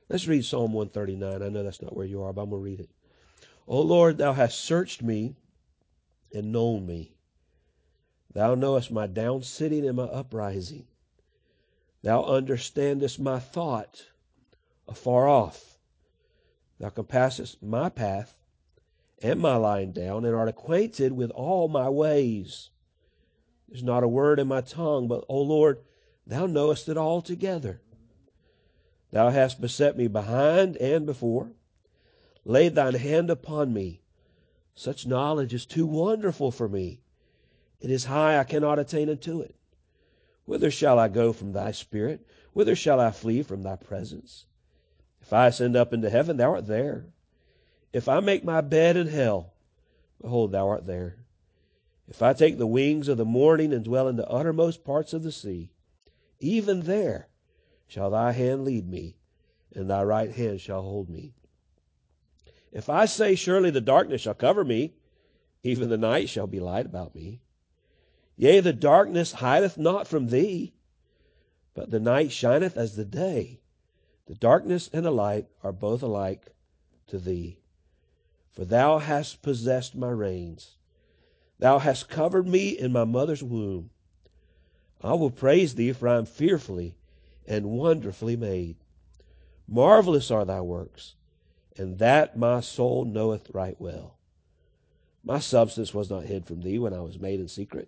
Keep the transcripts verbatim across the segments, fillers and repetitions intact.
Let's read Psalm one thirty-nine. I know that's not where you are, but I'm going to read it. O Lord, thou hast searched me and known me. Thou knowest my down sitting and my uprising. Thou understandest my thought afar off. Thou compassest my path and my lying down, and art acquainted with all my ways. There's not a word in my tongue, but, O Lord, thou knowest it altogether. Thou hast beset me behind and before. Laid thine hand upon me. Such knowledge is too wonderful for me. It is high, I cannot attain unto it. Whither shall I go from thy spirit? Whither shall I flee from thy presence? If I ascend up into heaven, thou art there. If I make my bed in hell, behold, thou art there. If I take the wings of the morning and dwell in the uttermost parts of the sea, even there shall thy hand lead me, and thy right hand shall hold me. If I say, surely the darkness shall cover me, even the night shall be light about me. Yea, the darkness hideth not from thee, but the night shineth as the day. The darkness and the light are both alike to thee. For thou hast possessed my reins. Thou hast covered me in my mother's womb. I will praise thee, for I am fearfully and wonderfully made. Marvelous are thy works, and that my soul knoweth right well. My substance was not hid from thee when I was made in secret,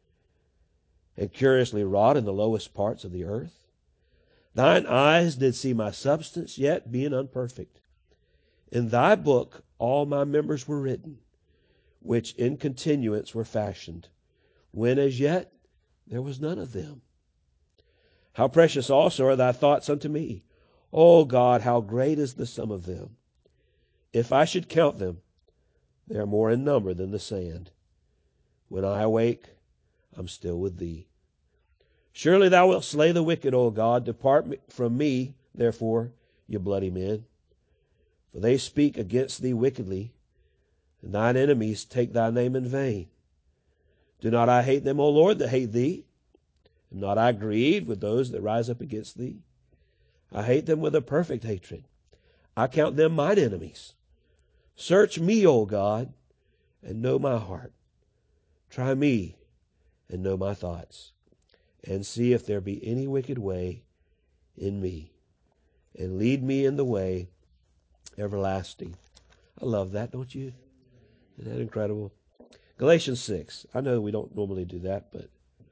and curiously wrought in the lowest parts of the earth. Thine eyes did see my substance, yet being unperfect. In thy book all my members were written, which in continuance were fashioned, when as yet there was none of them. How precious also are thy thoughts unto me. O God, how great is the sum of them. If I should count them, they are more in number than the sand. When I awake, I'm still with thee. Surely thou wilt slay the wicked, O God. Depart from me, therefore, ye bloody men. For they speak against thee wickedly, and thine enemies take thy name in vain. Do not I hate them, O Lord, that hate thee? Am not I grieved with those that rise up against thee? I hate them with a perfect hatred. I count them mine enemies. Search me, O God, and know my heart. Try me and know my thoughts, and see if there be any wicked way in me, and lead me in the way everlasting. I love that, don't you? Isn't that incredible? Galatians six. I know we don't normally do that, but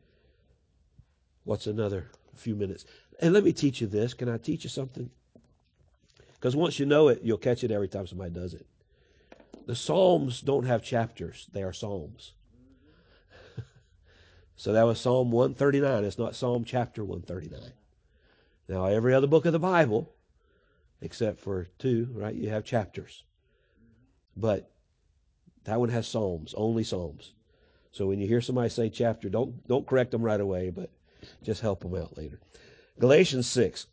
what's another few minutes? And let me teach you this. Can I teach you something? Because once you know it, you'll catch it every time somebody does it. The Psalms don't have chapters. They are Psalms. So that was Psalm one thirty-nine. It's not Psalm chapter one thirty-nine. Now, every other book of the Bible, except for two, right, you have chapters. But that one has Psalms, only Psalms. So when you hear somebody say chapter, don't, don't correct them right away, but just help them out later. Galatians six.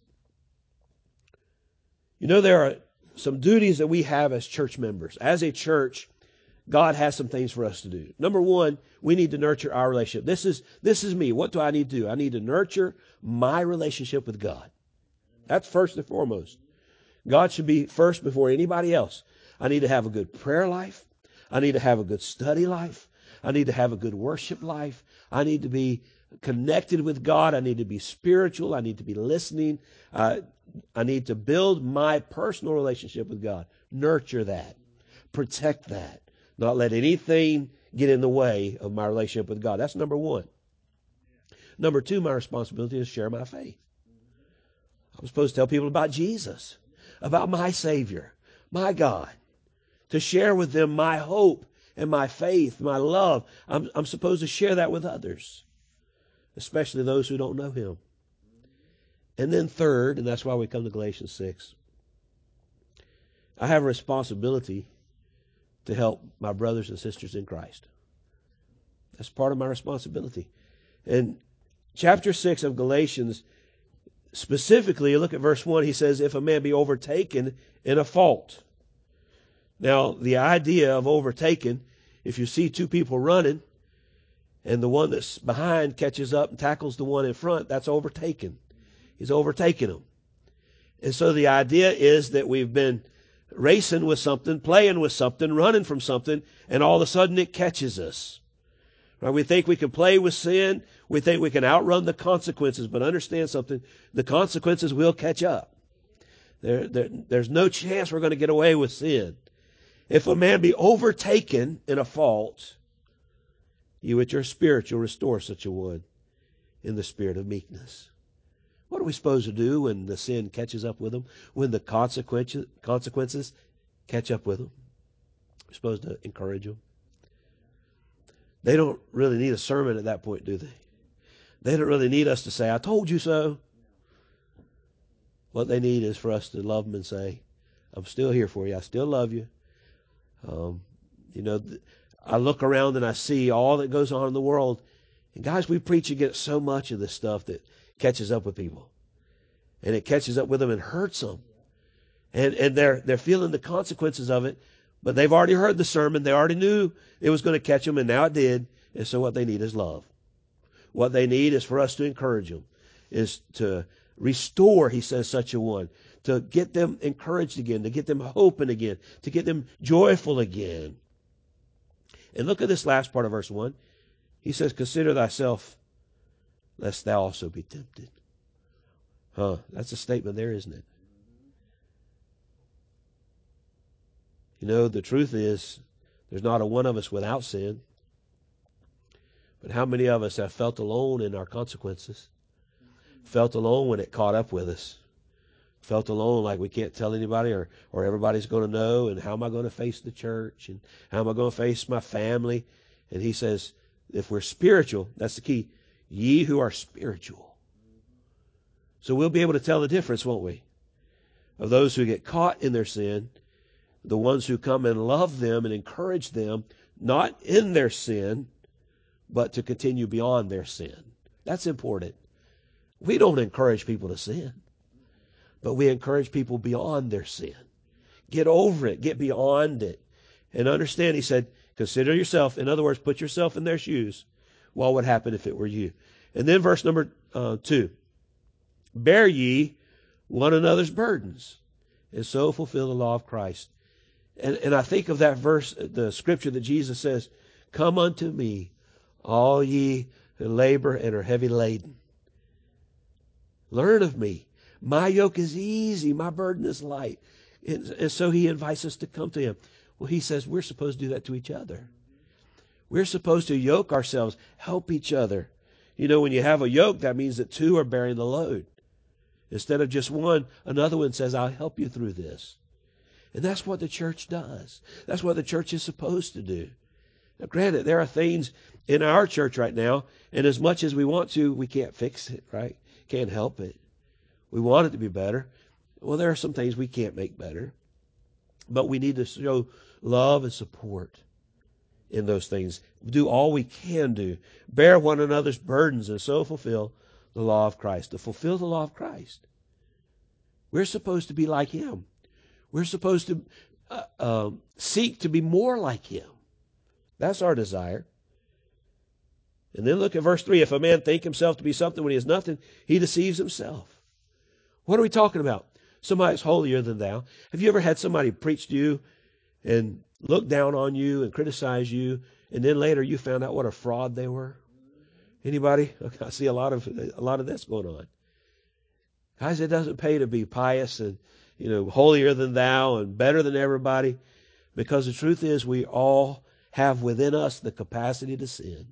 You know, there are some duties that we have as church members. As a church, God has some things for us to do. Number one, we need to nurture our relationship. This is, this is me. What do I need to do? I need to nurture my relationship with God. That's first and foremost. God should be first before anybody else. I need to have a good prayer life. I need to have a good study life. I need to have a good worship life. I need to be connected with God. I need to be spiritual. I need to be listening. Uh, I need to build my personal relationship with God. Nurture that. Protect that. Not let anything get in the way of my relationship with God. That's number one. Number two, my responsibility is to share my faith. I'm supposed to tell people about Jesus, about my Savior, my God, to share with them my hope and my faith, my love. I'm, I'm supposed to share that with others, especially those who don't know Him. And then third, and that's why we come to Galatians six, I have a responsibility to help my brothers and sisters in Christ. That's part of my responsibility. In chapter six of Galatians, specifically, look at verse one, he says, if a man be overtaken in a fault. Now, the idea of overtaken, if you see two people running, and the one that's behind catches up and tackles the one in front, that's overtaken. He's overtaken them. And so the idea is that we've been racing with something, playing with something, running from something, and all of a sudden it catches us. Right? We think we can play with sin. We think we can outrun the consequences, but understand something. The consequences will catch up. There, there, there's no chance we're going to get away with sin. If a man be overtaken in a fault, you at your spirit, you'll restore such a one in the spirit of meekness. What are we supposed to do when the sin catches up with them? When the consequences, consequences catch up with them? We're supposed to encourage them. They don't really need a sermon at that point, do they? They don't really need us to say, I told you so. What they need is for us to love them and say, I'm still here for you. I still love you. Um, you know, I look around and I see all that goes on in the world. And guys, we preach against so much of this stuff that catches up with people. And it catches up with them and hurts them. And and they're they're feeling the consequences of it. But they've already heard the sermon. They already knew it was going to catch them, and now it did. And so what they need is love. What they need is for us to encourage them, is to restore, he says, such a one, to get them encouraged again, to get them hoping again, to get them joyful again. And look at this last part of verse one. He says, consider thyself, lest thou also be tempted. Huh, that's a statement there, isn't it? You know, the truth is, there's not a one of us without sin. But how many of us have felt alone in our consequences? Felt alone when it caught up with us. Felt alone like we can't tell anybody, or, or everybody's going to know, and how am I going to face the church, and how am I going to face my family? And he says, if we're spiritual, that's the key. Ye who are spiritual. So we'll be able to tell the difference, won't we? Of those who get caught in their sin, the ones who come and love them and encourage them, not in their sin, but to continue beyond their sin. That's important. We don't encourage people to sin, but we encourage people beyond their sin. Get over it. Get beyond it. And understand, he said, consider yourself. In other words, put yourself in their shoes. What would happen if it were you? And then verse number uh, two. Bear ye one another's burdens, and so fulfill the law of Christ. And, and I think of that verse, the scripture that Jesus says, come unto me, all ye who labor and are heavy laden. Learn of me. My yoke is easy. My burden is light. And, and so he invites us to come to him. Well, he says we're supposed to do that to each other. We're supposed to yoke ourselves, help each other. You know, when you have a yoke, that means that two are bearing the load. Instead of just one, another one says, I'll help you through this. And that's what the church does. That's what the church is supposed to do. Now, granted, there are things in our church right now, and as much as we want to, we can't fix it, right? Can't help it. We want it to be better. Well, there are some things we can't make better. But we need to show love and support in those things. Do all we can do. Bear one another's burdens and so fulfill the law of Christ. To fulfill the law of Christ. We're supposed to be like him. We're supposed to uh, uh, seek to be more like him. That's our desire. And then look at verse three. If a man think himself to be something when he is nothing, he deceives himself. What are we talking about? Somebody's holier than thou. Have you ever had somebody preach to you and look down on you and criticize you, and then later you found out what a fraud they were? Anybody? I see a lot of a lot of this going on. Guys, it doesn't pay to be pious and, you know, holier than thou and better than everybody, because the truth is we all have within us the capacity to sin.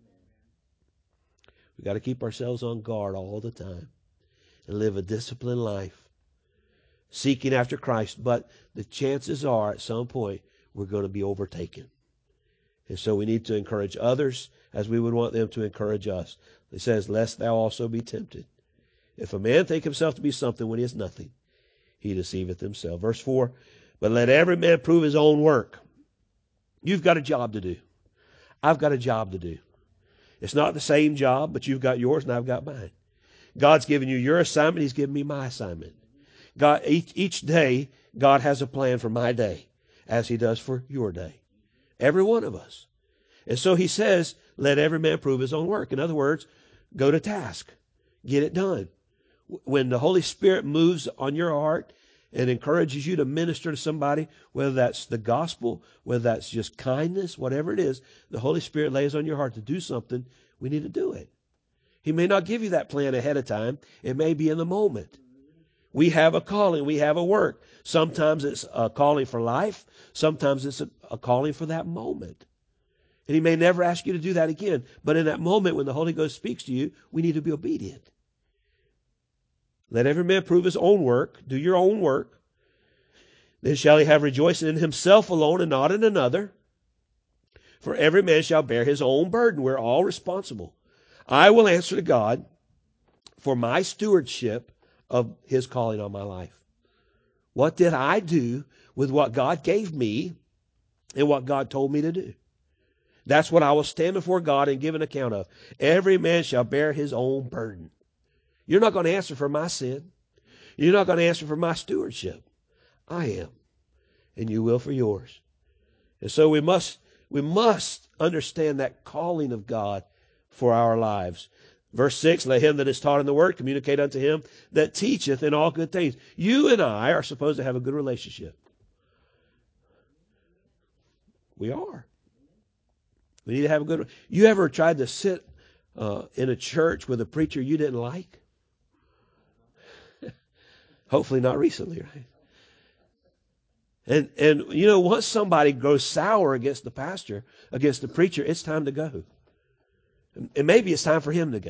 We got to keep ourselves on guard all the time and live a disciplined life, seeking after Christ. But the chances are at some point we're going to be overtaken. And so we need to encourage others as we would want them to encourage us. It says, lest thou also be tempted. If a man think himself to be something when he is nothing, he deceiveth himself. Verse four, but let every man prove his own work. You've got a job to do. I've got a job to do. It's not the same job, but you've got yours and I've got mine. God's given you your assignment. He's given me my assignment. God, each, each day, God has a plan for my day, as he does for your day. Every one of us. And so he says, let every man prove his own work. In other words, go to task. Get it done. When the Holy Spirit moves on your heart and encourages you to minister to somebody, whether that's the gospel, whether that's just kindness, whatever it is, the Holy Spirit lays on your heart to do something, we need to do it. He may not give you that plan ahead of time. It may be in the moment. We have a calling. We have a work. Sometimes it's a calling for life. Sometimes it's a, a calling for that moment. And He may never ask you to do that again. But in that moment when the Holy Ghost speaks to you, we need to be obedient. Let every man prove his own work. Do your own work. Then shall he have rejoicing in himself alone and not in another. For every man shall bear his own burden. We're all responsible. I will answer to God for my stewardship of His calling on my life. What did I do with what God gave me and what God told me to do? That's what I will stand before God and give an account of. Every man shall bear his own burden. You're not going to answer for my sin. You're not going to answer for my stewardship. I am. And you will for yours. And so we must, we must understand that calling of God for our lives. Verse six, let him that is taught in the word communicate unto him that teacheth in all good things. You and I are supposed to have a good relationship. We are. We need to have a good. You ever tried to sit uh, in a church with a preacher you didn't like? Hopefully not recently, right? And, and you know, once somebody goes sour against the pastor, against the preacher, it's time to go. And maybe it's time for him to go.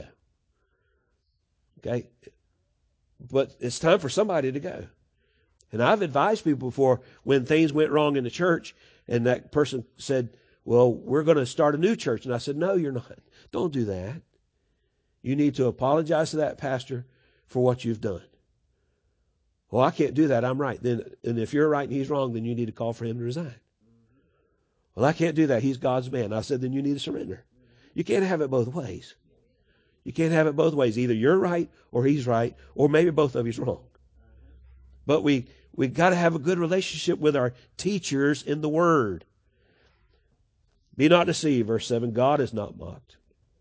Okay? But it's time for somebody to go. And I've advised people before when things went wrong in the church and that person said, well, we're going to start a new church. And I said, no, you're not. Don't do that. You need to apologize to that pastor for what you've done. Well, I can't do that. I'm right. Then, and if you're right and he's wrong, then you need to call for him to resign. Well, I can't do that. He's God's man. I said, then you need to surrender. You can't have it both ways. You can't have it both ways. Either you're right or he's right, or maybe both of you's wrong. But we we got to have a good relationship with our teachers in the Word. Be not deceived, verse seven. God is not mocked.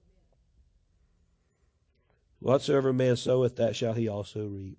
Whatsoever man soweth, that shall he also reap.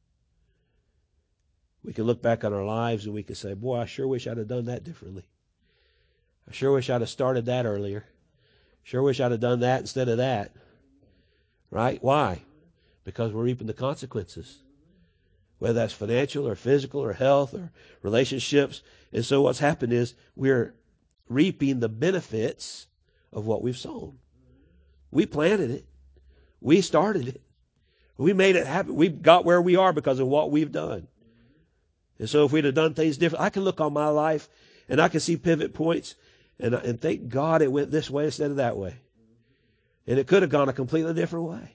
We can look back on our lives and we can say, boy, I sure wish I'd have done that differently. I sure wish I'd have started that earlier. Sure wish I'd have done that instead of that. Right? Why? Because we're reaping the consequences. Whether that's financial or physical or health or relationships. And so what's happened is we're reaping the benefits of what we've sown. We planted it. We started it. We made it happen. We got where we are because of what we've done. And so if we'd have done things different, I can look on my life and I can see pivot points and, and thank God it went this way instead of that way. And it could have gone a completely different way.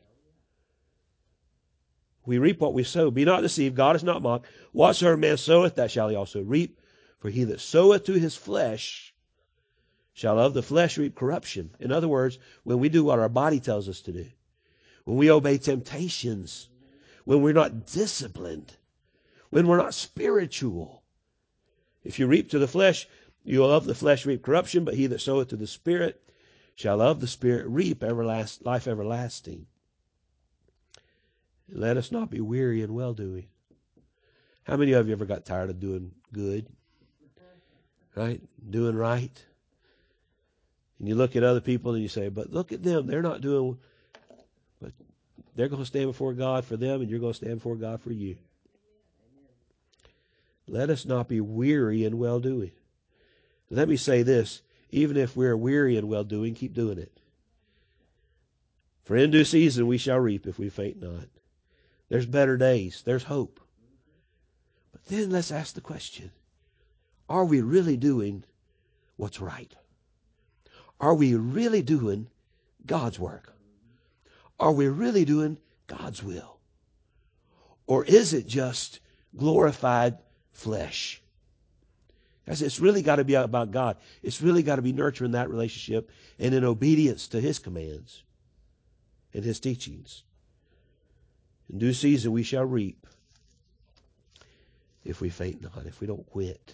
We reap what we sow. Be not deceived. God is not mocked. Whatsoever man soweth, that shall he also reap. For he that soweth to his flesh shall of the flesh reap corruption. In other words, when we do what our body tells us to do, when we obey temptations, when we're not disciplined, when we're not spiritual. If you reap to the flesh, you will of the flesh reap corruption, but he that soweth to the Spirit shall of the Spirit reap everlast, life everlasting. Let us not be weary in well-doing. How many of you ever got tired of doing good? Right? Doing right? And you look at other people and you say, but look at them. They're not doing, but they're going to stand before God for them and you're going to stand before God for you. Let us not be weary in well-doing. Let me say this. Even if we're weary in well-doing, keep doing it. For in due season we shall reap if we faint not. There's better days. There's hope. But then let's ask the question. Are we really doing what's right? Are we really doing God's work? Are we really doing God's will? Or is it just glorified flesh? Because it's really got to be about God. It's really got to be nurturing that relationship and in obedience to His commands and His teachings. In due season we shall reap if we faint not, if we don't quit.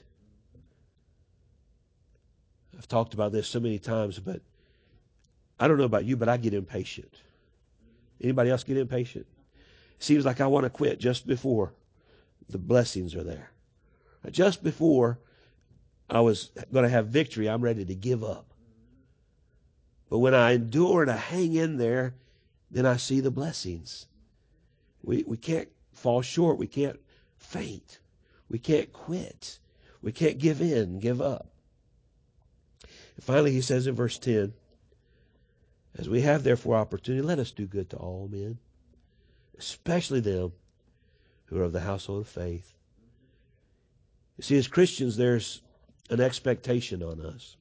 I've talked about this so many times, but I don't know about you, but I get impatient. Anybody else get impatient? Seems like I want to quit just before the blessings are there. Just before I was going to have victory, I'm ready to give up. But when I endure and I hang in there, then I see the blessings. We, we can't fall short. We can't faint. We can't quit. We can't give in, give up. And finally, he says in verse ten, as we have therefore opportunity, let us do good to all men, especially them who are of the household of faith. You see, as Christians, there's an expectation on us.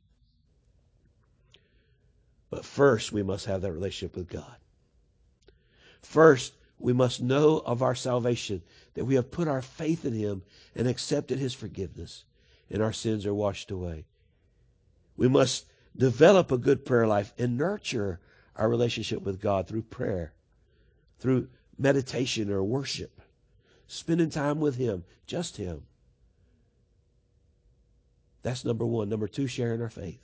But first, we must have that relationship with God. First, we must know of our salvation, that we have put our faith in Him and accepted His forgiveness, and our sins are washed away. We must develop a good prayer life and nurture our relationship with God through prayer, through meditation or worship, spending time with Him, just Him. That's number one. Number two, sharing our faith.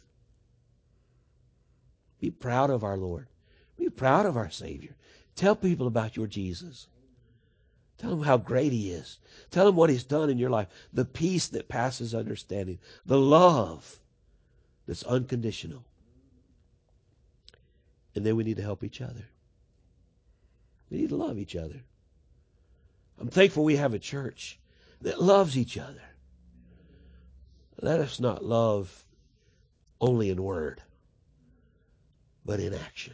Be proud of our Lord. Be proud of our Savior. Tell people about your Jesus. Tell them how great He is. Tell them what He's done in your life. The peace that passes understanding. The love that's unconditional. And then we need to help each other. We need to love each other. I'm thankful we have a church that loves each other. Let us not love only in word, but in action.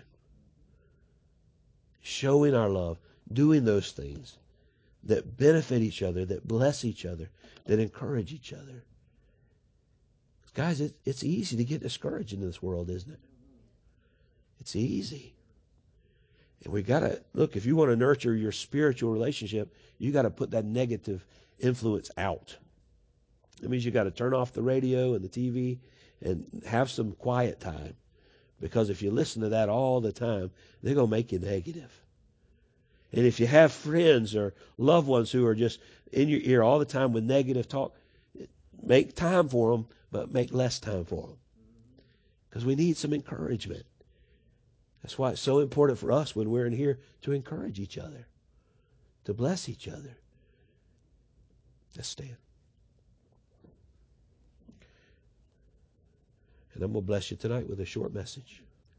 Showing our love, doing those things that benefit each other, that bless each other, that encourage each other. Guys, it, it's easy to get discouraged in this world, isn't it? It's easy. And we got to, look, if you want to nurture your spiritual relationship, you got to put that negative influence out. That means you got to turn off the radio and the T V and have some quiet time. Because if you listen to that all the time, they're going to make you negative. And if you have friends or loved ones who are just in your ear all the time with negative talk, make time for them, but make less time for them. Because we need some encouragement. That's why it's so important for us when we're in here to encourage each other, to bless each other. Let's stand. And I'm going to bless you tonight with a short message.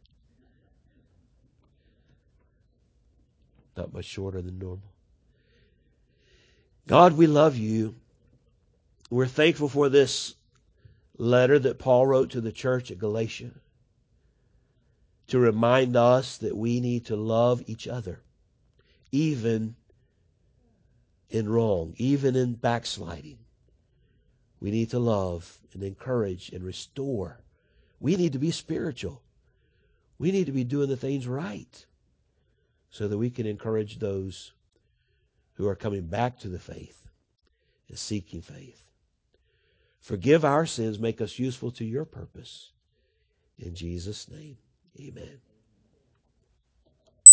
Not much shorter than normal. God, we love you. We're thankful for this letter that Paul wrote to the church at Galatia to remind us that we need to love each other, even in wrong, even in backsliding. We need to love and encourage and restore. We need to be spiritual. We need to be doing the things right so that we can encourage those who are coming back to the faith and seeking faith. Forgive our sins, make us useful to your purpose. In Jesus' name, amen.